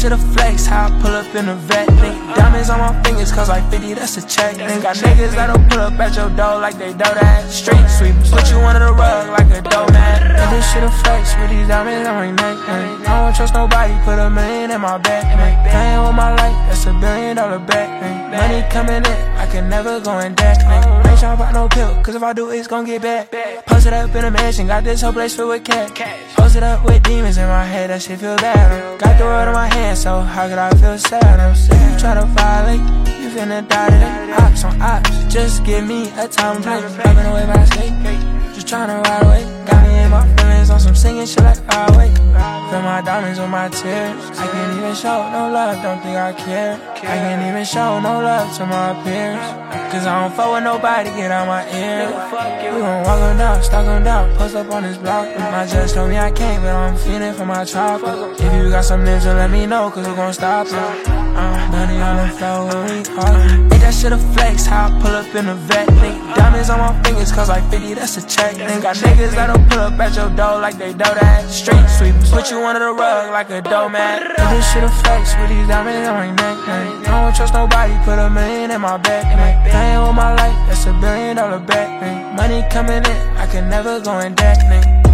shit'll flex, how I pull up in a vet. Diamonds on my fingers, cause like 50, that's a check. Ain't got niggas that'll pull up at your door like they do that. Street sweepers, put you under the rug like a doormat. And this shit'll flex with these diamonds on my neck. I don't trust nobody, put $1 million in my bag. Playing with my life, that's $1 billion bet. Money coming in, I can never go in debt. Ain't tryna pop no pill, cause if I do, it's gon' get bad. Posted up in a mansion, got this whole place filled with cash. Posted up with demons in my head, that shit feel bad. Got the world in my hand, so how could I feel sad? If you try to violate, you finna die today. Ops on ops, just give me a time and place. Driving away by state, just tryna ride away. Got me in my feelings on some singing shit like far away. Fill my diamonds with my tears. I can't even show no love, don't think I care. I can't even show no love to my peers, cause I don't fuck with nobody, get out my ear. We gon' walk them down, stalk them down, post up on this block. My judge told me I can't, but I'm feeling for my chopper. If you got some ninja, let me know, cause we gon' stop it. Money on the floor when we argue. Ain't that shit'll flex, how I pull up in a vet. Diamonds on my fingers, cause like 50, that's a check. Ain't got niggas that'll pull up at your door like they do that. Street sweepers, put you under the rug like a doormat. And this shit'll flex with these diamonds on my neck. I don't trust nobody, put $1 million in my bag. Playing with my life, that's $1 billion bet. Money coming in, I can never go in debt.